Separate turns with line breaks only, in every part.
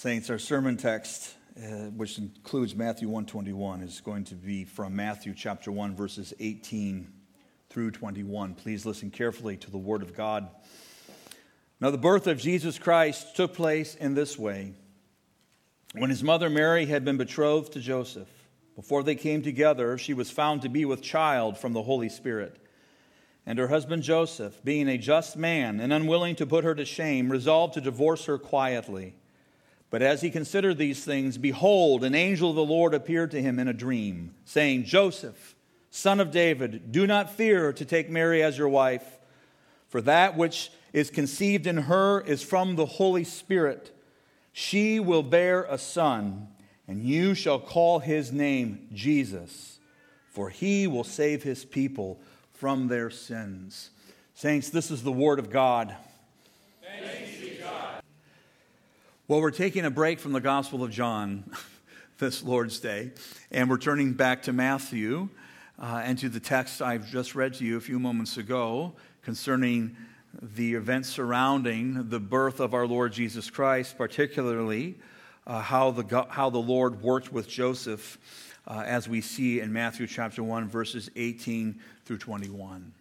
Saints, our sermon text, which includes Matthew 1:21, is going to be from Matthew chapter 1, verses 18 through 21. Please listen carefully to the word of God. Now, the birth of Jesus Christ took place in this way. When his mother Mary had been betrothed to Joseph, before they came together, she was found to be with child from the Holy Spirit. And her husband Joseph, being a just man and unwilling to put her to shame, resolved to divorce her quietly. But as he considered these things, behold, an angel of the Lord appeared to him in a dream, saying, Joseph, son of David, do not fear to take Mary as your wife, for that which is conceived in her is from the Holy Spirit. She will bear a son, and you shall call his name Jesus, for he will save his people from their sins. Saints, this is the word of God.
Thanks be to God.
Well, we're taking a break from the Gospel of John this Lord's Day, and we're turning back to Matthew and to the text I've just read to you a few moments ago concerning the events surrounding the birth of our Lord Jesus Christ, particularly how the Lord worked with Joseph, as we see in Matthew chapter 1, verses 18 through 21.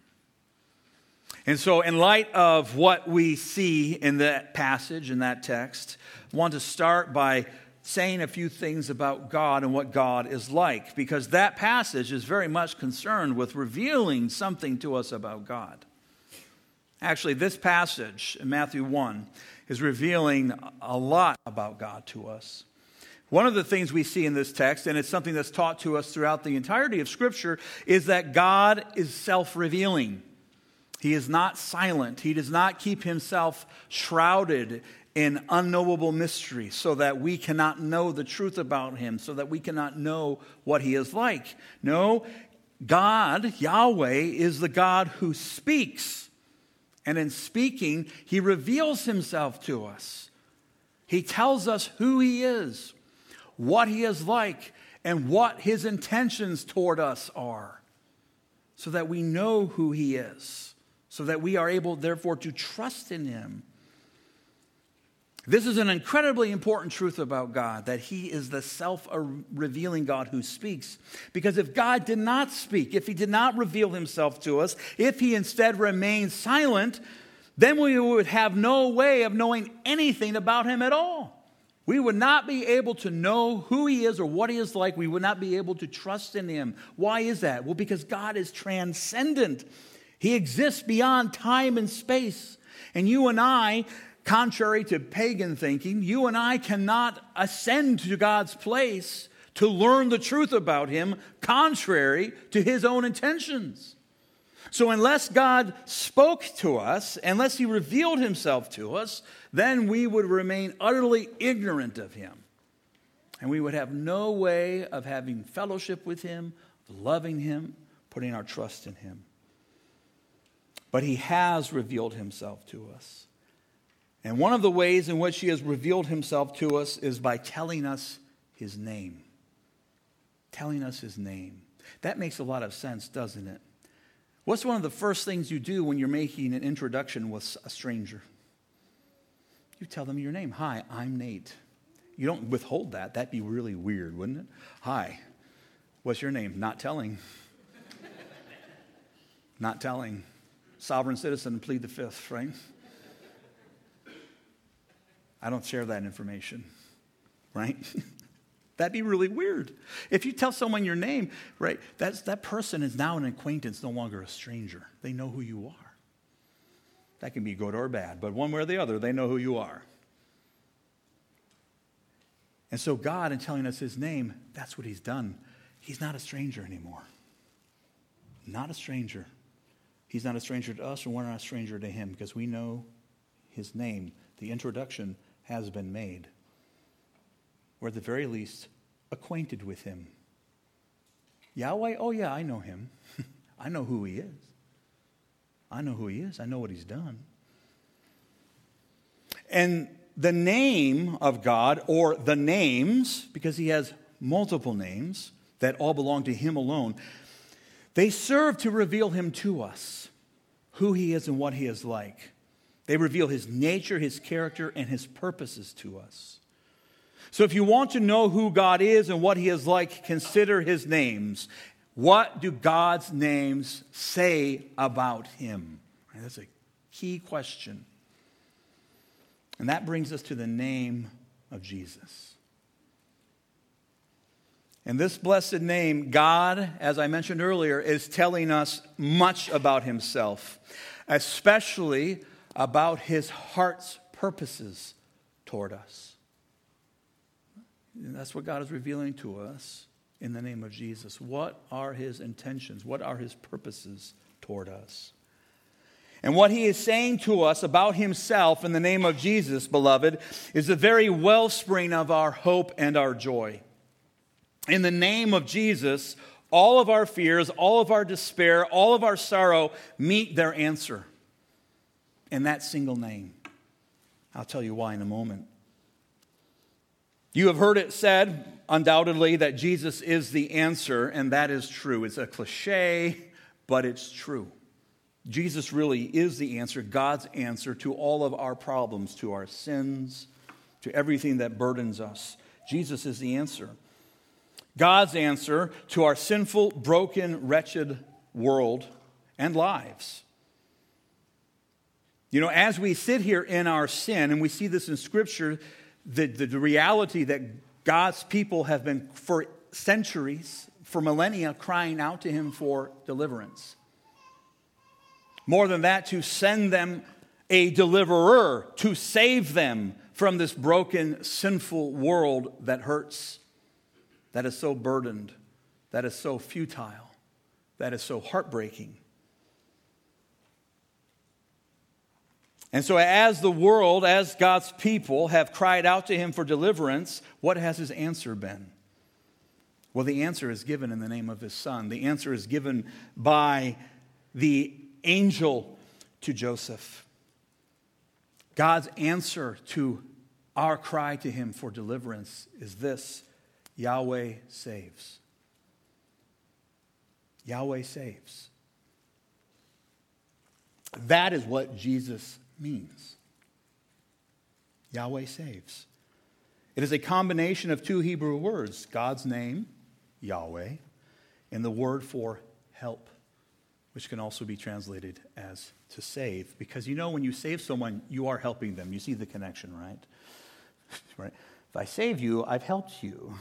And so in light of what we see in that passage, in that text, I want to start by saying a few things about God and what God is like, because that passage is very much concerned with revealing something to us about God. Actually, this passage in Matthew 1 is revealing a lot about God to us. One of the things we see in this text, and it's something that's taught to us throughout the entirety of Scripture, is that God is self-revealing. He is not silent. He does not keep himself shrouded in unknowable mystery so that we cannot know the truth about him, so that we cannot know what he is like. No, God, Yahweh, is the God who speaks. And in speaking, he reveals himself to us. He tells us who he is, what he is like, and what his intentions toward us are, so that we know who he is, so that we are able, therefore, to trust in him. This is an incredibly important truth about God, that he is the self-revealing God who speaks. Because if God did not speak, if he did not reveal himself to us, if he instead remained silent, then we would have no way of knowing anything about him at all. We would not be able to know who he is or what he is like. We would not be able to trust in him. Why is that? Well, because God is transcendent. He exists beyond time and space. And you and I, contrary to pagan thinking, you and I cannot ascend to God's place to learn the truth about him, contrary to his own intentions. So unless God spoke to us, unless he revealed himself to us, then we would remain utterly ignorant of him. And we would have no way of having fellowship with him, loving him, putting our trust in him. But he has revealed himself to us. And one of the ways in which he has revealed himself to us is by telling us his name. Telling us his name. That makes a lot of sense, doesn't it? What's one of the first things you do when you're making an introduction with a stranger? You tell them your name. Hi, I'm Nate. You don't withhold that. That'd be really weird, wouldn't it? Hi, what's your name? Not telling. Not telling. Sovereign citizen, plead the fifth, right? I don't share that information, right? That'd be really weird. If you tell someone your name, right, that person is now an acquaintance, no longer a stranger. They know who you are. That can be good or bad, but one way or the other, they know who you are. And so God, in telling us his name, that's what he's done. He's not a stranger anymore. Not a stranger. He's not a stranger to us, and we're not a stranger to him, because we know his name. The introduction has been made. We're at the very least acquainted with him. Yahweh, oh yeah, I know him. I know who he is. I know who he is. I know what he's done. And the name of God, or the names, because he has multiple names that all belong to him alone, they serve to reveal him to us, who he is and what he is like. They reveal his nature, his character, and his purposes to us. So if you want to know who God is and what he is like, consider his names. What do God's names say about him? That's a key question. And that brings us to the name of Jesus. And this blessed name, God, as I mentioned earlier, is telling us much about himself, especially about his heart's purposes toward us. And that's what God is revealing to us in the name of Jesus. What are his intentions? What are his purposes toward us? And what he is saying to us about himself in the name of Jesus, beloved, is the very wellspring of our hope and our joy. In the name of Jesus, all of our fears, all of our despair, all of our sorrow meet their answer in that single name. I'll tell you why in a moment. You have heard it said, undoubtedly, that Jesus is the answer, and that is true. It's a cliche, but it's true. Jesus really is the answer, God's answer to all of our problems, to our sins, to everything that burdens us. Jesus is the answer. God's answer to our sinful, broken, wretched world and lives. You know, as we sit here in our sin, and we see this in Scripture, the reality that God's people have been for centuries, for millennia, crying out to him for deliverance. More than that, to send them a deliverer to save them from this broken, sinful world that hurts, that is so burdened, that is so futile, that is so heartbreaking. And so as the world, as God's people have cried out to him for deliverance, what has his answer been? Well, the answer is given in the name of his Son. The answer is given by the angel to Joseph. God's answer to our cry to him for deliverance is this: Yahweh saves. Yahweh saves. That is what Jesus means. Yahweh saves. It is a combination of two Hebrew words: God's name, Yahweh, and the word for help, which can also be translated as to save. Because you know, when you save someone, you are helping them. You see the connection, right? Right? If I save you, I've helped you.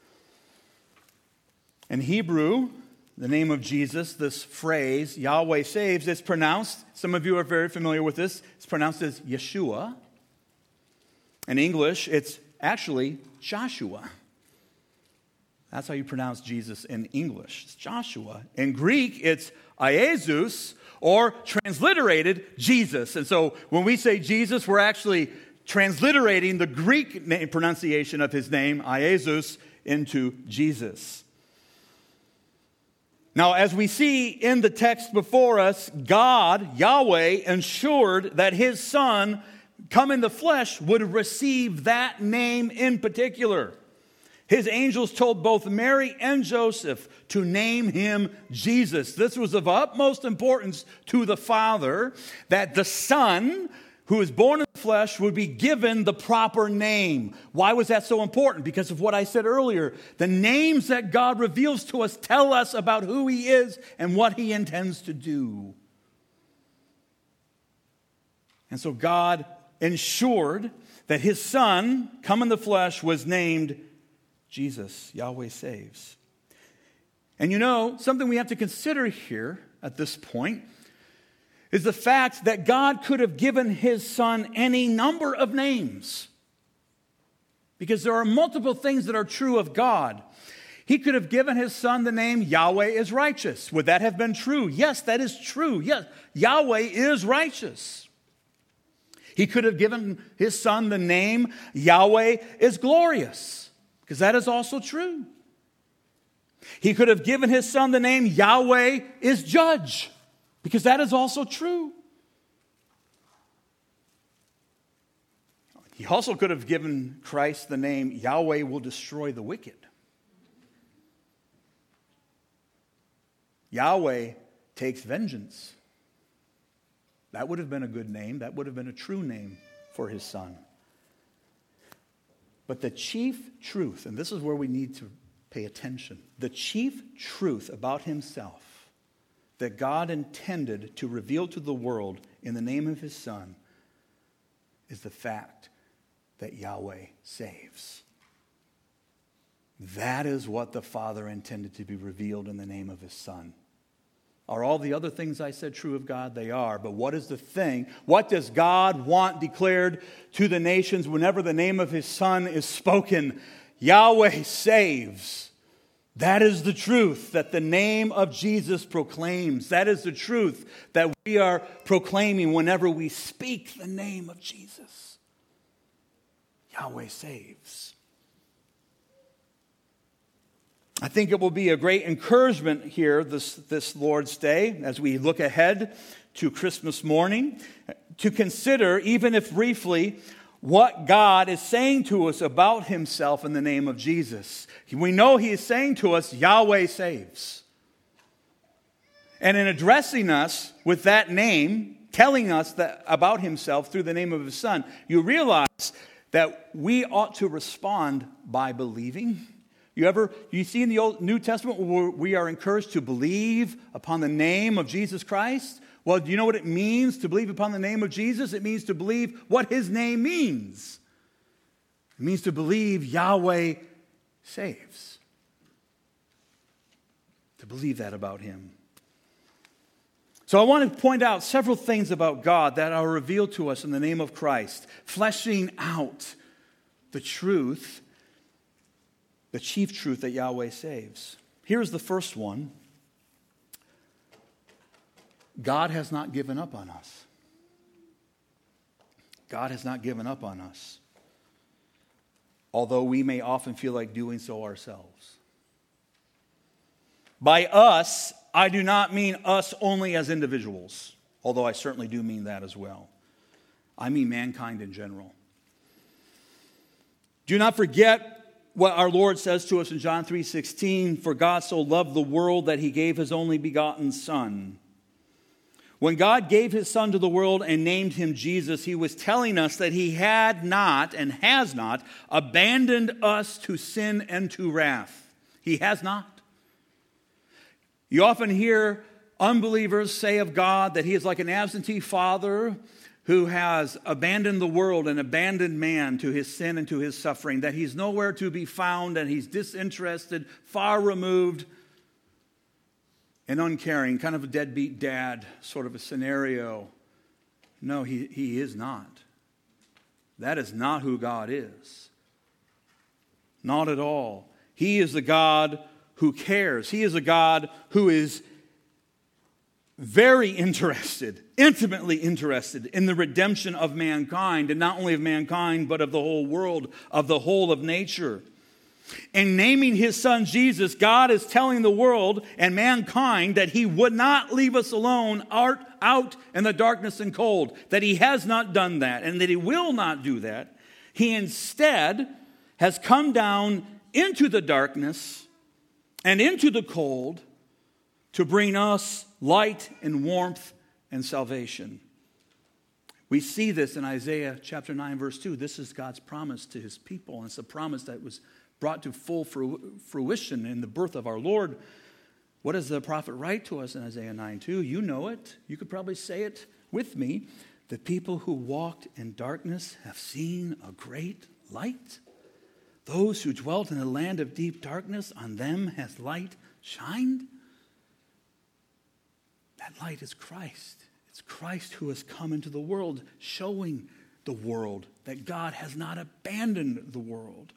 In Hebrew, the name of Jesus, this phrase, Yahweh saves, it's pronounced, some of you are very familiar with this, it's pronounced as Yeshua. In English, it's actually Joshua. That's how you pronounce Jesus in English. It's Joshua. In Greek, it's Iesus, or transliterated Jesus. And so when we say Jesus, we're actually transliterating the Greek pronunciation of his name, Iesus, into Jesus. Now, as we see in the text before us, God, Yahweh, ensured that his Son, come in the flesh, would receive that name in particular. His angels told both Mary and Joseph to name him Jesus. This was of utmost importance to the Father, that the Son, who is born in the flesh, would be given the proper name. Why was that so important? Because of what I said earlier. The names that God reveals to us tell us about who he is and what he intends to do. And so God ensured that his Son, come in the flesh, was named Jesus. Yahweh saves. And you know, something we have to consider here at this point is the fact that God could have given his Son any number of names. Because there are multiple things that are true of God. He could have given his Son the name Yahweh is righteous. Would that have been true? Yes, that is true. Yes, Yahweh is righteous. He could have given his Son the name Yahweh is glorious, because that is also true. He could have given his Son the name Yahweh is judge, because that is also true. He also could have given Christ the name Yahweh will destroy the wicked. Yahweh takes vengeance. That would have been a good name. That would have been a true name for his Son. But the chief truth, and this is where we need to pay attention, the chief truth about himself that God intended to reveal to the world in the name of his Son is the fact that Yahweh saves. That is what the Father intended to be revealed in the name of his Son. Are all the other things I said true of God? They are. But what is the thing? What does God want declared to the nations whenever the name of his Son is spoken? Yahweh saves. That is the truth that the name of Jesus proclaims. That is the truth that we are proclaiming whenever we speak the name of Jesus. Yahweh saves. I think it will be a great encouragement here this Lord's Day as we look ahead to Christmas morning to consider, even if briefly, what God is saying to us about himself in the name of Jesus. We know he is saying to us, Yahweh saves. And in addressing us with that name, telling us that about himself through the name of his Son, you realize that we ought to respond by believing. You see in the New Testament where we are encouraged to believe upon the name of Jesus Christ? Well, do you know what it means to believe upon the name of Jesus? It means to believe what his name means. It means to believe Yahweh saves. To believe that about him. So I want to point out several things about God that are revealed to us in the name of Christ, fleshing out the truth, the chief truth that Yahweh saves. Here's the first one. God has not given up on us. God has not given up on us, although we may often feel like doing so ourselves. By us, I do not mean us only as individuals, although I certainly do mean that as well. I mean mankind in general. Do not forget what our Lord says to us in John 3:16, for God so loved the world that he gave his only begotten Son. When God gave his Son to the world and named him Jesus, he was telling us that he had not and has not abandoned us to sin and to wrath. He has not. You often hear unbelievers say of God that he is like an absentee father who has abandoned the world and abandoned man to his sin and to his suffering, that he's nowhere to be found and he's disinterested, far removed, and uncaring, kind of a deadbeat dad sort of a scenario. No, he is not. That is not who God is. Not at all. He is the God who cares. He is a God who is very interested, intimately interested in the redemption of mankind, and not only of mankind, but of the whole world, of the whole of nature. In naming his Son Jesus, God is telling the world and mankind that he would not leave us alone out in the darkness and cold, that he has not done that, and that he will not do that. He instead has come down into the darkness and into the cold to bring us light and warmth and salvation. We see this in Isaiah chapter 9, verse 2. This is God's promise to his people, and it's a promise that was brought to full fruition in the birth of our Lord. What does the prophet write to us in Isaiah 9:2? You know it. You could probably say it with me. The people who walked in darkness have seen a great light. Those who dwelt in a land of deep darkness, on them has light shined. That light is Christ. It's Christ who has come into the world, showing the world that God has not abandoned the world.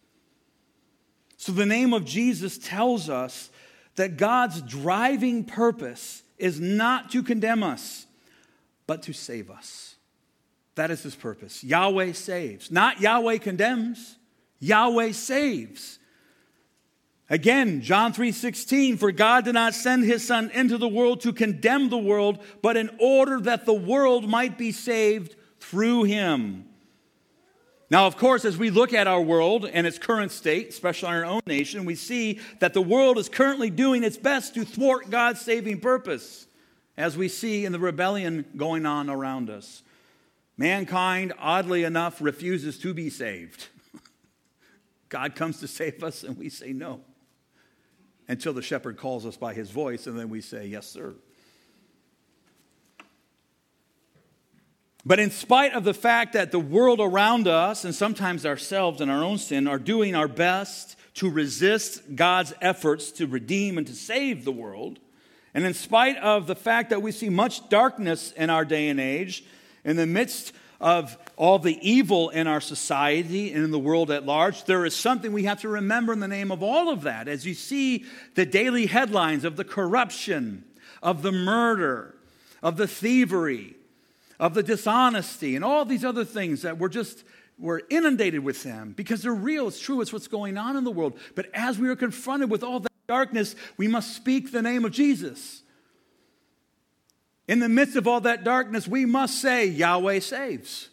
So the name of Jesus tells us that God's driving purpose is not to condemn us, but to save us. That is his purpose. Yahweh saves. Not Yahweh condemns. Yahweh saves. Again, John 3:16, for God did not send his Son into the world to condemn the world, but in order that the world might be saved through him. Now, of course, as we look at our world and its current state, especially in our own nation, we see that the world is currently doing its best to thwart God's saving purpose, as we see in the rebellion going on around us. Mankind, oddly enough, refuses to be saved. God comes to save us and we say no. Until the shepherd calls us by his voice and then we say, yes, sir. But in spite of the fact that the world around us and sometimes ourselves in our own sin are doing our best to resist God's efforts to redeem and to save the world, and in spite of the fact that we see much darkness in our day and age, in the midst of all the evil in our society and in the world at large, there is something we have to remember in the name of all of that. As you see the daily headlines of the corruption, of the murder, of the thievery, of the dishonesty, and all these other things that we're inundated with them because they're real, it's true, it's what's going on in the world. But as we are confronted with all that darkness, we must speak the name of Jesus. In the midst of all that darkness, we must say, Yahweh saves.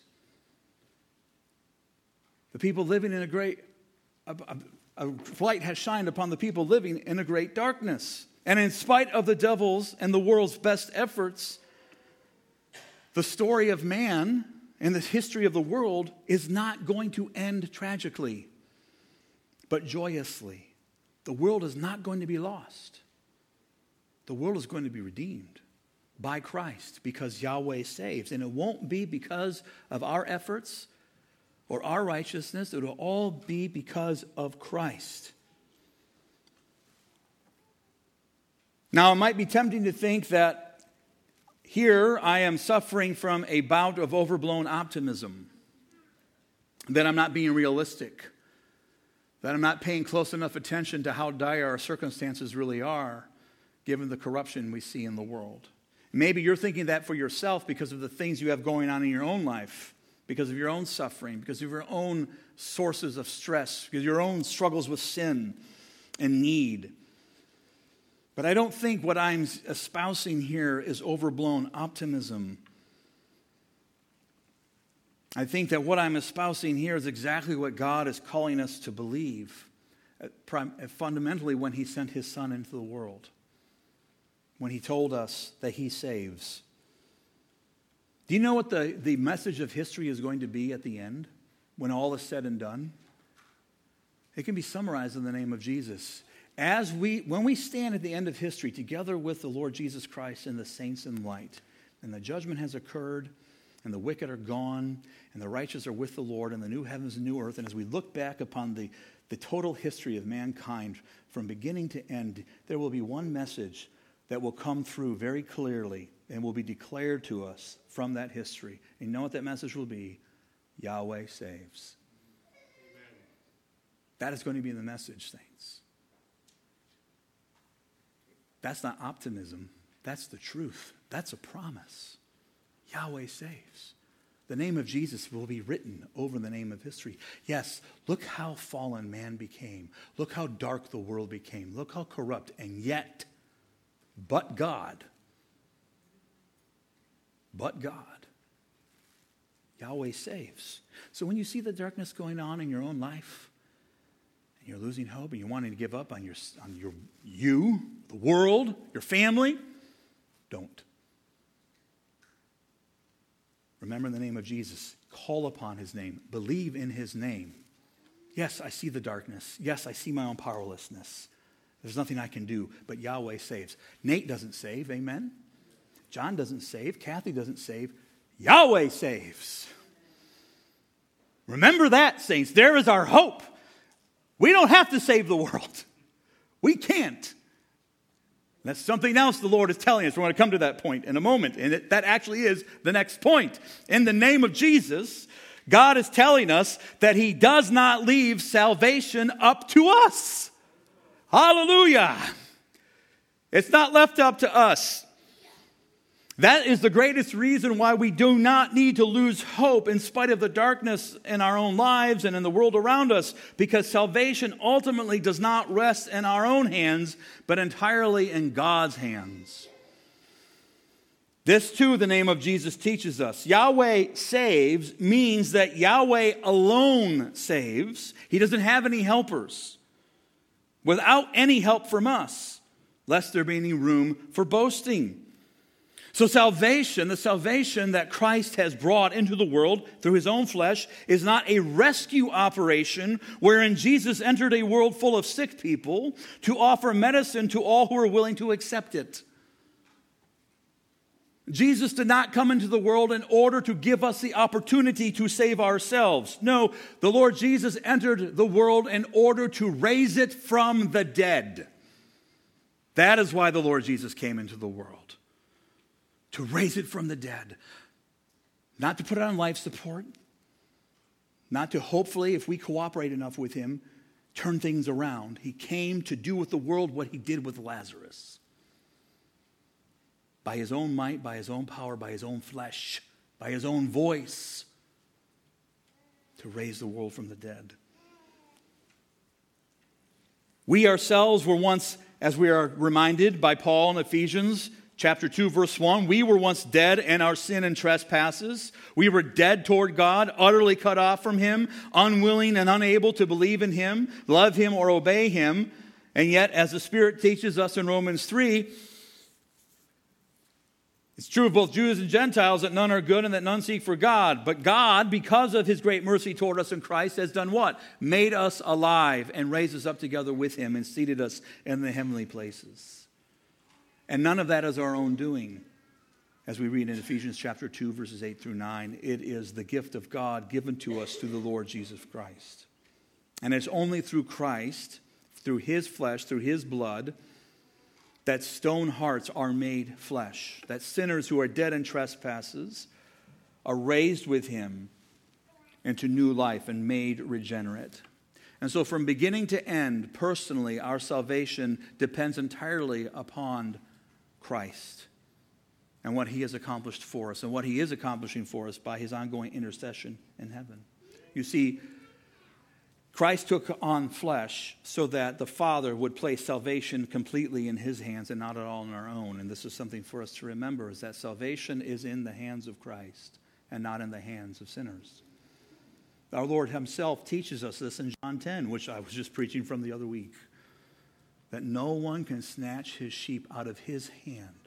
The people living in a light has shined upon the people living in a great darkness. And in spite of the devil's and the world's best efforts, the story of man and the history of the world is not going to end tragically, but joyously. The world is not going to be lost. The world is going to be redeemed by Christ because Yahweh saves. And it won't be because of our efforts or our righteousness. It will all be because of Christ. Now, it might be tempting to think that here I am suffering from a bout of overblown optimism, that I'm not being realistic, that I'm not paying close enough attention to how dire our circumstances really are, given the corruption we see in the world. Maybe you're thinking that for yourself because of the things you have going on in your own life, because of your own suffering, because of your own sources of stress, because of your own struggles with sin and need. But I don't think what I'm espousing here is overblown optimism. I think that what I'm espousing here is exactly what God is calling us to believe, fundamentally when he sent his Son into the world, when he told us that he saves. Do you know what the message of history is going to be at the end, when all is said and done? It can be summarized in the name of Jesus. When we stand at the end of history together with the Lord Jesus Christ and the saints in light, and the judgment has occurred, and the wicked are gone, and the righteous are with the Lord, and the new heavens and new earth, and as we look back upon the total history of mankind from beginning to end, there will be one message that will come through very clearly and will be declared to us from that history. And you know what that message will be? Yahweh saves. Amen. That is going to be the message, saints. That's not optimism. That's the truth. That's a promise. Yahweh saves. The name of Jesus will be written over the name of history. Yes, look how fallen man became. Look how dark the world became. Look how corrupt. And yet, but God, Yahweh saves. So when you see the darkness going on in your own life, and you're losing hope, and you're wanting to give up on the world, your family, don't. Remember the name of Jesus. Call upon his name. Believe in his name. Yes, I see the darkness. Yes, I see my own powerlessness. There's nothing I can do, but Yahweh saves. Nate doesn't save, amen? John doesn't save. Kathy doesn't save. Yahweh saves. Remember that, saints. There is our hope. We don't have to save the world. We can't. That's something else the Lord is telling us. We're going to come to that point in a moment. And that actually is the next point. In the name of Jesus, God is telling us that he does not leave salvation up to us. Hallelujah. It's not left up to us. That is the greatest reason why we do not need to lose hope in spite of the darkness in our own lives and in the world around us, because salvation ultimately does not rest in our own hands, but entirely in God's hands. This too, the name of Jesus teaches us. Yahweh saves means that Yahweh alone saves. He doesn't have any helpers. Without any help from us, lest there be any room for boasting. So salvation, the salvation that Christ has brought into the world through his own flesh, is not a rescue operation wherein Jesus entered a world full of sick people to offer medicine to all who are willing to accept it. Jesus did not come into the world in order to give us the opportunity to save ourselves. No, the Lord Jesus entered the world in order to raise it from the dead. That is why the Lord Jesus came into the world. To raise it from the dead. Not to put it on life support. Not to hopefully, if we cooperate enough with him, turn things around. He came to do with the world what he did with Lazarus. By his own might, by his own power, by his own flesh, by his own voice. To raise the world from the dead. We ourselves were once, as we are reminded by Paul in Ephesians chapter 2, verse 1, we were once dead in our sin and trespasses. We were dead toward God, utterly cut off from him, unwilling and unable to believe in him, love him, or obey him. And yet, as the Spirit teaches us in Romans 3, it's true of both Jews and Gentiles that none are good and that none seek for God. But God, because of his great mercy toward us in Christ, has done what? Made us alive and raised us up together with him and seated us in the heavenly places. And none of that is our own doing. As we read in Ephesians chapter 2, verses 8 through 9, it is the gift of God given to us through the Lord Jesus Christ. And it's only through Christ, through his flesh, through his blood, that stone hearts are made flesh. That sinners who are dead in trespasses are raised with him into new life and made regenerate. And so from beginning to end, personally, our salvation depends entirely upon Christ and what he has accomplished for us and what he is accomplishing for us by his ongoing intercession in heaven. You see, Christ took on flesh so that the Father would place salvation completely in his hands and not at all in our own. And this is something for us to remember, is that salvation is in the hands of Christ and not in the hands of sinners. Our Lord himself teaches us this in John 10, which I was just preaching from the other week. That no one can snatch his sheep out of his hand.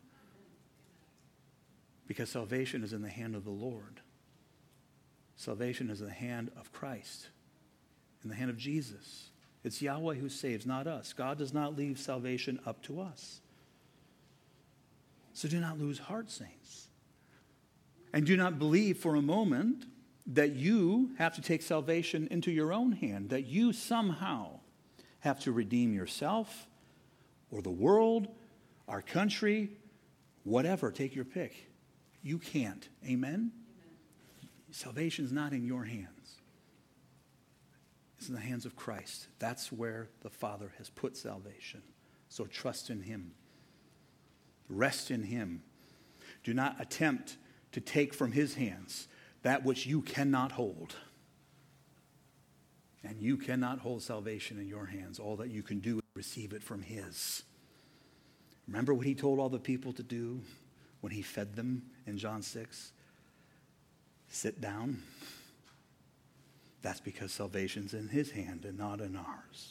Because salvation is in the hand of the Lord. Salvation is in the hand of Christ. In the hand of Jesus. It's Yahweh who saves, not us. God does not leave salvation up to us. So do not lose heart, saints. And do not believe for a moment that you have to take salvation into your own hand, that you somehow have to redeem yourself or the world, our country, whatever, take your pick. You can't. Amen? Salvation is not in your hands. It's in the hands of Christ. That's where the Father has put salvation. So trust in him. Rest in him. Do not attempt to take from his hands that which you cannot hold. And you cannot hold salvation in your hands. All that you can do is receive it from his. Remember what he told all the people to do when he fed them in John 6? Sit down. That's because salvation's in his hand and not in ours.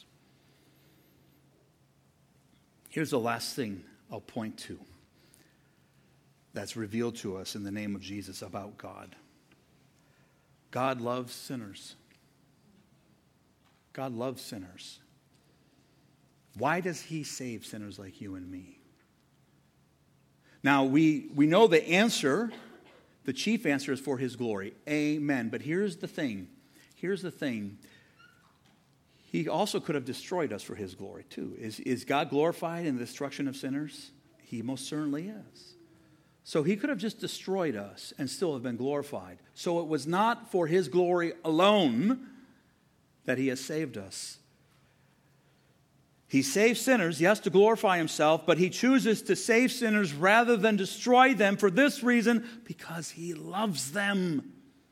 Here's the last thing I'll point to that's revealed to us in the name of Jesus about God. God loves sinners. God loves sinners. Why does he save sinners like you and me? Now, we know the answer, the chief answer is for his glory. Amen. But here's the thing. He also could have destroyed us for his glory too. Is God glorified in the destruction of sinners? He most certainly is. So he could have just destroyed us and still have been glorified. So it was not for his glory alone that he has saved us. He saves sinners, yes, to glorify himself, but he chooses to save sinners rather than destroy them for this reason, because he loves them.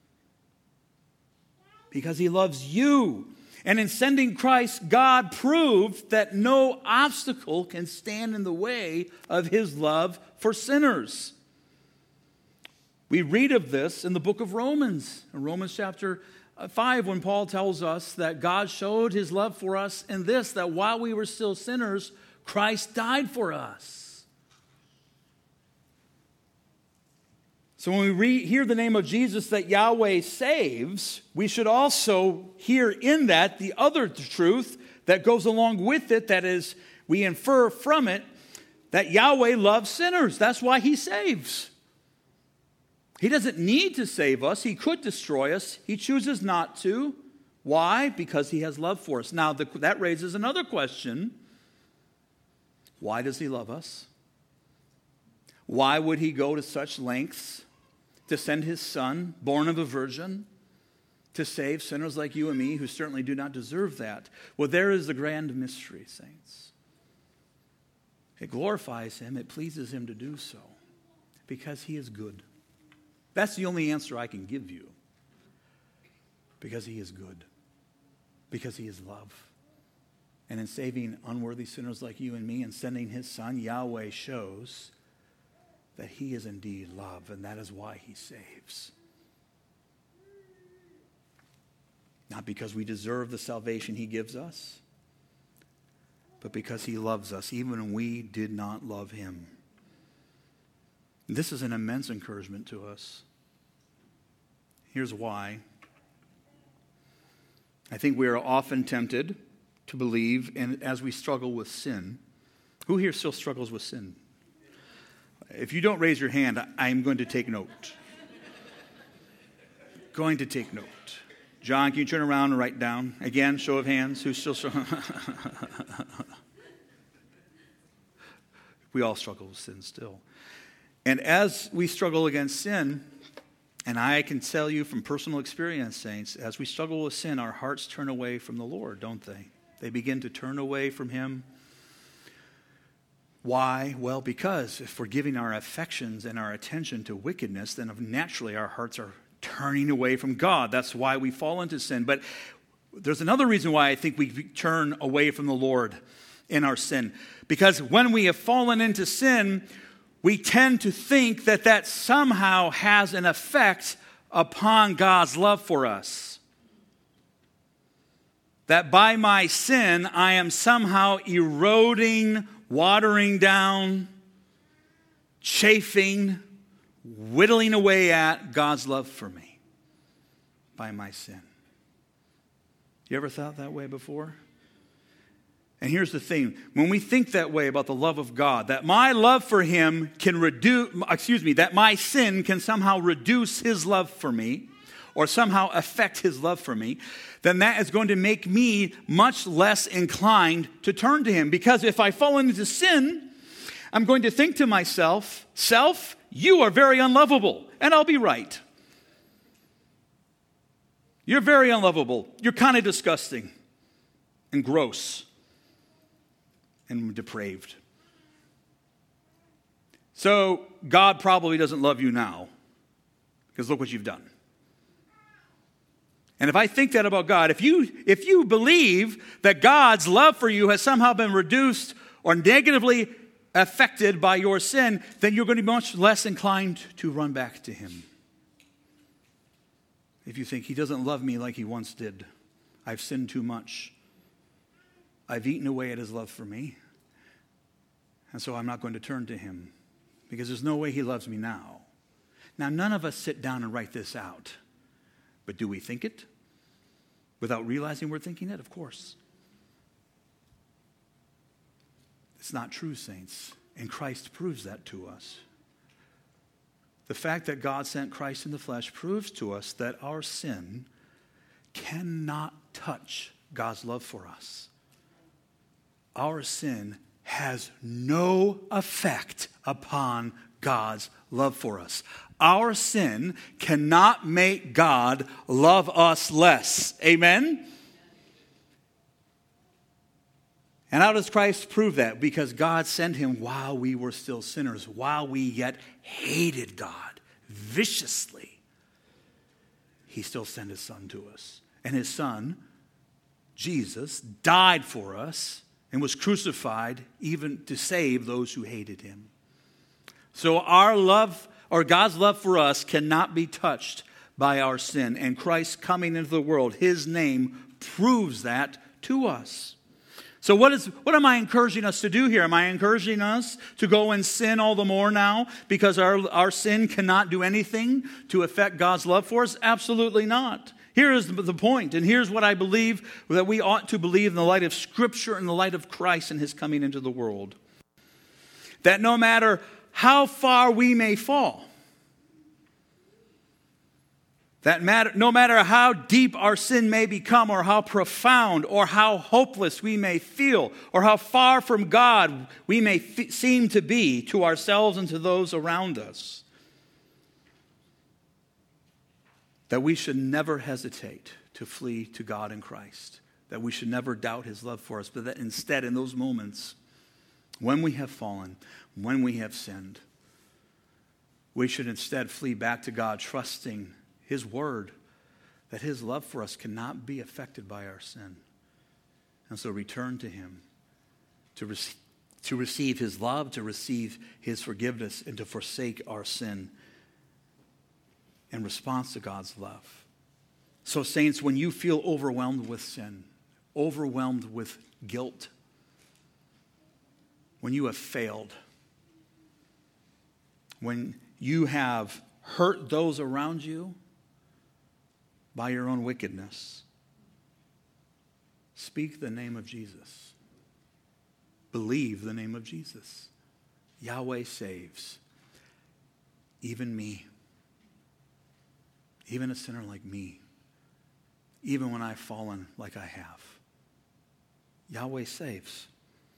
Because he loves you. And in sending Christ, God proved that no obstacle can stand in the way of his love for sinners. We read of this in the book of Romans, in Romans chapter 5, when Paul tells us that God showed his love for us in this, that while we were still sinners, Christ died for us. So when we hear the name of Jesus that Yahweh saves, we should also hear in that the other truth that goes along with it, that is, we infer from it that Yahweh loves sinners. That's why he saves. He doesn't need to save us. He could destroy us. He chooses not to. Why? Because he has love for us. Now, that raises another question. Why does he love us? Why would he go to such lengths to send his son, born of a virgin, to save sinners like you and me who certainly do not deserve that? Well, there is the grand mystery, saints. It glorifies him. It pleases him to do so because he is good. That's the only answer I can give you. Because he is good. Because he is love. And in saving unworthy sinners like you and me and sending his son, Yahweh shows that he is indeed love, and that is why he saves. Not because we deserve the salvation he gives us, but because he loves us, even when we did not love him. This is an immense encouragement to us. Here's why. I think we are often tempted to believe, and as we struggle with sin, who here still struggles with sin? If you don't raise your hand, I'm going to take note. Going to take note. John, can you turn around and write down? Again, show of hands. Who's still struggling? We all struggle with sin still. And as we struggle against sin, and I can tell you from personal experience, saints, as we struggle with sin, our hearts turn away from the Lord, don't they? They begin to turn away from him. Why? Well, because if we're giving our affections and our attention to wickedness, then naturally our hearts are turning away from God. That's why we fall into sin. But there's another reason why I think we turn away from the Lord in our sin. Because when we have fallen into sin, we tend to think that that somehow has an effect upon God's love for us. That by my sin, I am somehow eroding, watering down, chafing, whittling away at God's love for me by my sin. You ever thought that way before? And here's the thing. When we think that way about the love of God, that my love for him can that my sin can somehow reduce his love for me, or somehow affect his love for me, then that is going to make me much less inclined to turn to him. Because if I fall into sin, I'm going to think to myself, self, you are very unlovable. And I'll be right. You're very unlovable. You're kind of disgusting and gross and depraved. So God probably doesn't love you now, because look what you've done. And if I think that about God, if you believe that God's love for you has somehow been reduced or negatively affected by your sin, then you're going to be much less inclined to run back to him. If you think he doesn't love me like he once did, I've sinned too much, I've eaten away at his love for me, and so I'm not going to turn to him, because there's no way he loves me now. Now, none of us sit down and write this out. But do we think it without realizing we're thinking it? Of course. It's not true, saints. And Christ proves that to us. The fact that God sent Christ in the flesh proves to us that our sin cannot touch God's love for us. Our sin has no effect upon God's love for us. Our sin cannot make God love us less. Amen? And how does Christ prove that? Because God sent him while we were still sinners, while we yet hated God viciously. He still sent his son to us. And his son, Jesus, died for us and was crucified even to save those who hated him. So our love, or God's love for us, cannot be touched by our sin. And Christ coming into the world, his name proves that to us. So what am I encouraging us to do here? Am I encouraging us to go and sin all the more now because our sin cannot do anything to affect God's love for us? Absolutely not. Here is the point, and here's what I believe that we ought to believe in the light of Scripture and the light of Christ and His coming into the world. That no matter how far we may fall, no matter how deep our sin may become, or how profound, or how hopeless we may feel, or how far from God we may seem to be to ourselves and to those around us, that we should never hesitate to flee to God in Christ, that we should never doubt His love for us, but that instead in those moments, when we have fallen, when we have sinned, we should instead flee back to God, trusting His word, that His love for us cannot be affected by our sin. And so return to Him to receive His love, to receive His forgiveness, and to forsake our sin in response to God's love. So saints, when you feel overwhelmed with sin, overwhelmed with guilt, when you have failed, when you have hurt those around you by your own wickedness, speak the name of Jesus. Believe the name of Jesus. Yahweh saves. Even me. Even a sinner like me. Even when I've fallen like I have. Yahweh saves.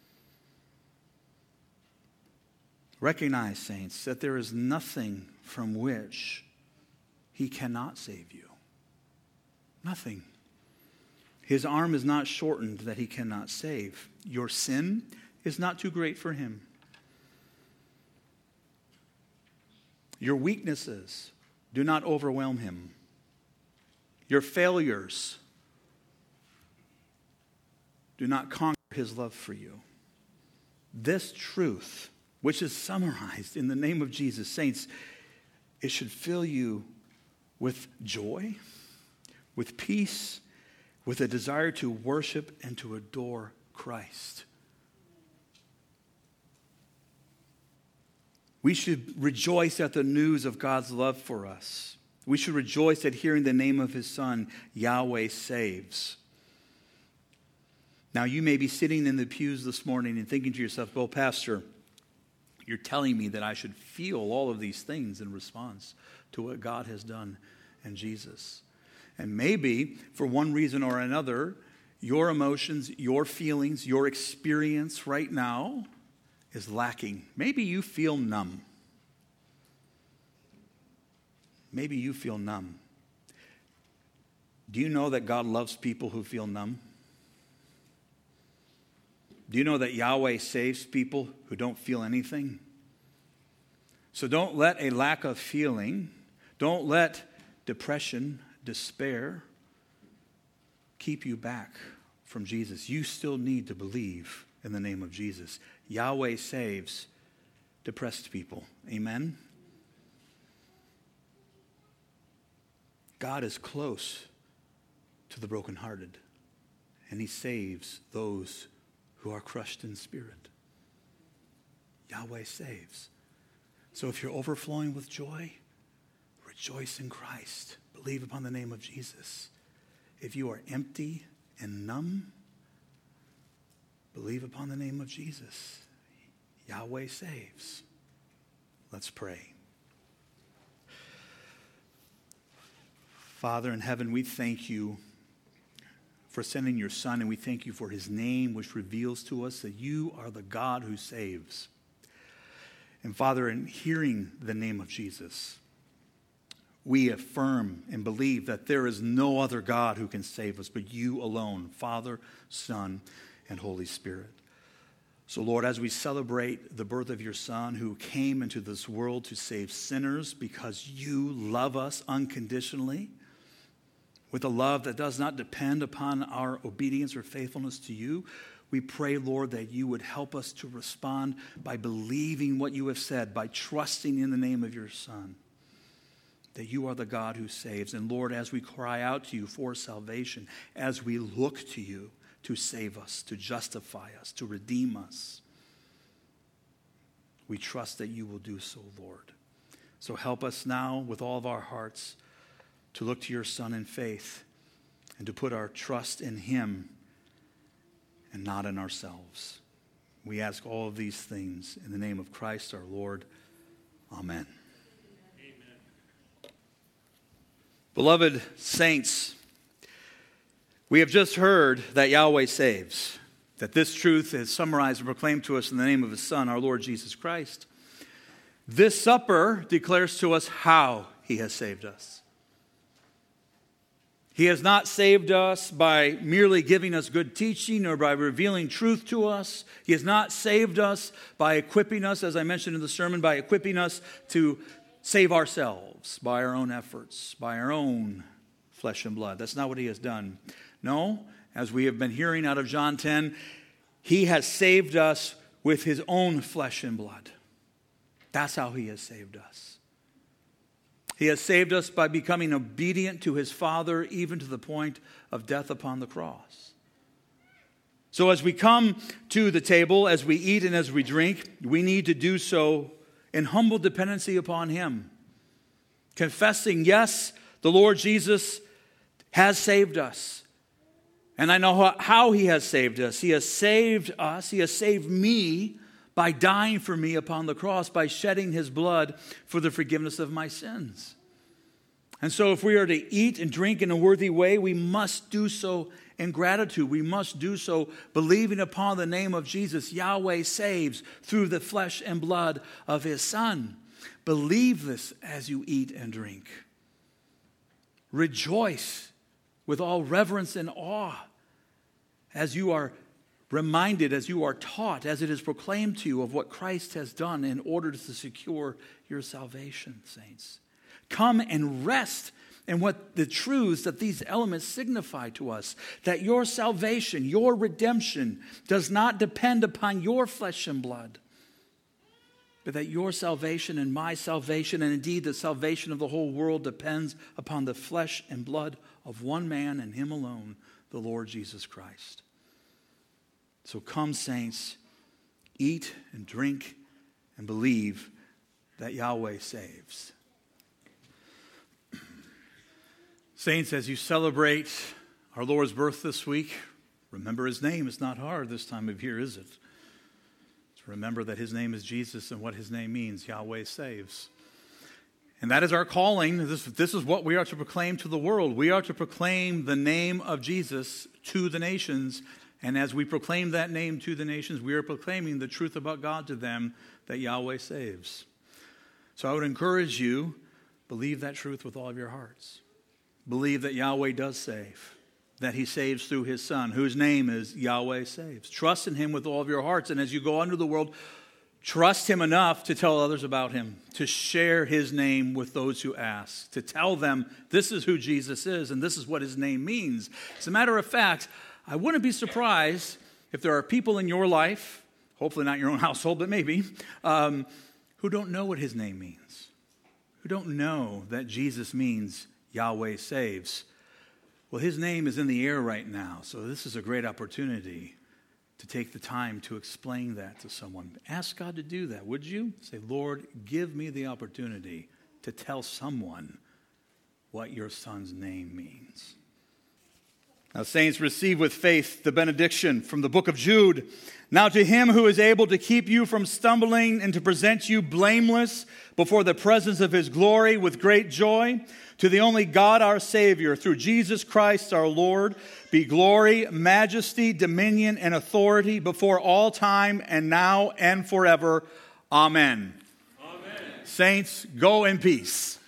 Recognize, saints, that there is nothing from which He cannot save you. Nothing. His arm is not shortened that He cannot save. Your sin is not too great for Him. Your weaknesses do not overwhelm Him. Your failures do not conquer His love for you. This truth, which is summarized in the name of Jesus, saints, it should fill you with joy, with peace, with a desire to worship and to adore Christ. We should rejoice at the news of God's love for us. We should rejoice at hearing the name of His Son, Yahweh saves. Now, you may be sitting in the pews this morning and thinking to yourself, well, Pastor, you're telling me that I should feel all of these things in response to what God has done in Jesus. And maybe, for one reason or another, your emotions, your feelings, your experience right now is lacking. Maybe you feel numb. Maybe you feel numb. Do you know that God loves people who feel numb? Do you know that Yahweh saves people who don't feel anything? So don't let a lack of feeling, don't let depression, despair keep you back from Jesus. You still need to believe in the name of Jesus. Yahweh saves depressed people. Amen? God is close to the brokenhearted, and He saves those who are crushed in spirit. Yahweh saves. So if you're overflowing with joy, rejoice in Christ. Believe upon the name of Jesus. If you are empty and numb, believe upon the name of Jesus. Yahweh saves. Let's pray. Father in heaven, we thank You for sending Your Son, and we thank You for His name, which reveals to us that You are the God who saves. And Father, in hearing the name of Jesus, we affirm and believe that there is no other God who can save us but You alone, Father, Son, and Holy Spirit. So, Lord, as we celebrate the birth of Your Son who came into this world to save sinners because You love us unconditionally, with a love that does not depend upon our obedience or faithfulness to You, we pray, Lord, that You would help us to respond by believing what You have said, by trusting in the name of Your Son, that You are the God who saves. And Lord, as we cry out to You for salvation, as we look to You to save us, to justify us, to redeem us. We trust that you will do so, Lord. So help us now with all of our hearts to look to your Son in faith and to put our trust in him and not in ourselves. We ask all of these things in the name of Christ our Lord. Amen. Amen. Beloved saints, we have just heard that Yahweh saves, that this truth is summarized and proclaimed to us in the name of his Son, our Lord Jesus Christ. This supper declares to us how he has saved us. He has not saved us by merely giving us good teaching or by revealing truth to us. He has not saved us by equipping us, as I mentioned in the sermon, by equipping us to save ourselves by our own efforts, by our own flesh and blood. That's not what he has done. No, as we have been hearing out of John 10, he has saved us with his own flesh and blood. That's how he has saved us. He has saved us by becoming obedient to his Father, even to the point of death upon the cross. So as we come to the table, as we eat and as we drink, we need to do so in humble dependency upon him. Confessing, yes, the Lord Jesus has saved us. And I know how he has saved us. He has saved us. He has saved me by dying for me upon the cross, by shedding his blood for the forgiveness of my sins. And so if we are to eat and drink in a worthy way, we must do so in gratitude. We must do so believing upon the name of Jesus. Yahweh saves through the flesh and blood of his Son. Believe this as you eat and drink. Rejoice with all reverence and awe as you are reminded, as you are taught, as it is proclaimed to you of what Christ has done in order to secure your salvation, saints. Come and rest in what the truths that these elements signify to us, that your salvation, your redemption does not depend upon your flesh and blood, but that your salvation and my salvation, and indeed the salvation of the whole world, depends upon the flesh and blood of one man and him alone, the Lord Jesus Christ. So come, saints, eat and drink and believe that Yahweh saves. Saints, as you celebrate our Lord's birth this week, remember his name. It's not hard this time of year, is it? To remember that his name is Jesus and what his name means. Yahweh saves. And that is our calling. This is what we are to proclaim to the world. We are to proclaim the name of Jesus to the nations. And as we proclaim that name to the nations, we are proclaiming the truth about God to them, that Yahweh saves. So I would encourage you, believe that truth with all of your hearts. Believe that Yahweh does save, that he saves through his Son, whose name is Yahweh saves. Trust in him with all of your hearts. And as you go into the world, trust him enough to tell others about him, to share his name with those who ask, to tell them this is who Jesus is and this is what his name means. As a matter of fact, I wouldn't be surprised if there are people in your life, hopefully not your own household, but maybe, who don't know what his name means, who don't know that Jesus means Yahweh saves. Well, his name is in the air right now, so this is a great opportunity to take the time to explain that to someone. Ask God to do that, would you? Say, Lord, give me the opportunity to tell someone what your Son's name means. Now, saints, receive with faith the benediction from the book of Jude. Now to him who is able to keep you from stumbling and to present you blameless before the presence of his glory with great joy, to the only God our Savior, through Jesus Christ our Lord, be glory, majesty, dominion, and authority before all time and now and forever. Amen. Amen. Saints, go in peace.